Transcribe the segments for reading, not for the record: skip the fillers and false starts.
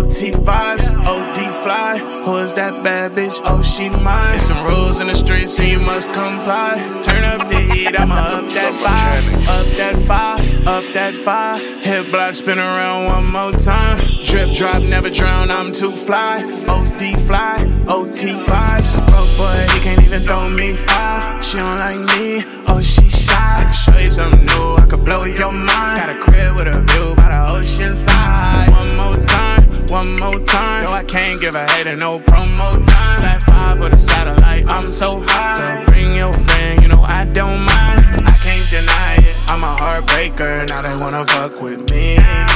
OT vibes, OD fly. Who is that bad bitch? Oh, she mine. There's some rules in the streets and you must comply. Turn up the heat, I'ma up that vibe. Up that fire, up that fire. Hip block, spin around one more time. Drip drop, never drown, I'm too fly. OD fly, OT vibes. Broke boy, he can't even throw me five. She don't like me, oh she shy. I can show you something new, I could blow your mind. Got a crib with a view by the ocean side. One more time, one more time. No, I can't give a hater no promo time. Slap 5 with a satellite, I'm so high. Girl, bring your friend, you know I don't mind. I can't deny it, I'm a heartbreaker. Now they wanna fuck with me.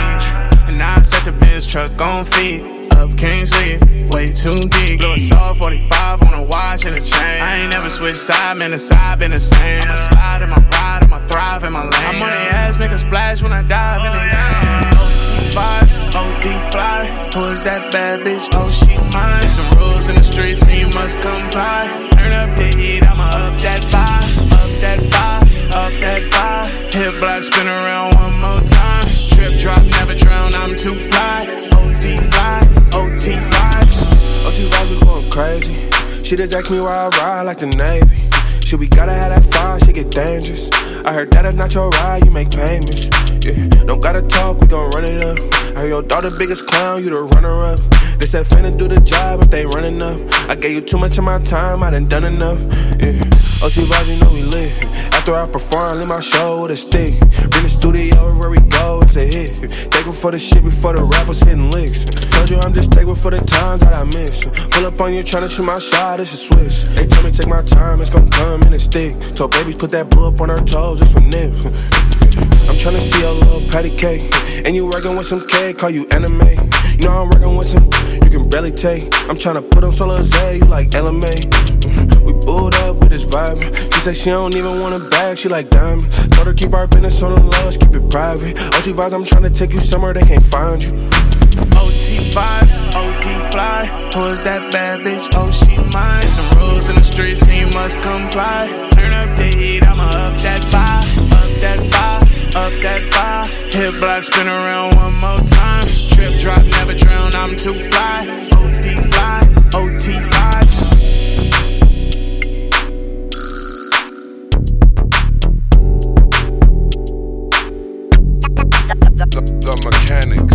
And now I set the Benz truck on feet. Up Kingsley, way too deep. Blew a Saw 45 on a watch and a chain. I ain't never switched side, man, the side been the same. I'ma slide in my ride, I'ma thrive in my lane. I'm on the ass, make a splash when I dive in the game. OT vibes, OD fly. Who is that bad bitch? Oh, she mine. There's some rules in the streets and you must comply. Turn up the heat, I'ma up that fire. Up that fire, up that fire. Hip block, spin around one more time. Drip drop, never drown, I'm too fly. OD fly, OT vibes. OT vibes, we going crazy. She just asked me why I ride like the Navy. Shit, we gotta have that fire, shit get dangerous. I heard that it's not your ride, you make payments. Yeah, don't gotta talk, we gon' run it up. I heard your daughter biggest clown, you the runner up. They said finna do the job if they running up. I gave you too much of my time, I done enough. Yeah, OT vibes, you know we lit. After I perform, leave my show with a stick. Bring the studio everywhere we go, it's a hit. Thankful for the shit before the rappers hitting licks. Told you I'm just thankful for the times that I miss. Pull up on you tryna shoot my shot, it's a switch. They told me take my time, it's gon' come in a stick. Told baby put that blue up on her toes, it's for nip. I'm tryna see a little patty cake. And you working with some cake, call you anime. You know I'm working with some, you can barely take. I'm tryna put on Solar Z, you like LMA. We booed up, we just vibing. She said she don't even want a bag, she like diamond. Told her keep our business on the low, let's keep it private. OT vibes, I'm tryna take you somewhere they can't find you. OT vibes, OD fly. Who is that bad bitch? Oh, she mine. There's some rules in the streets and you must comply. Turn up the heat, I'ma up that fire. Up that fire, up that fire. Hip block, spin around one more time. Trip drop, never drown, I'm too fly. OD fly, OT vibes. The mechanic.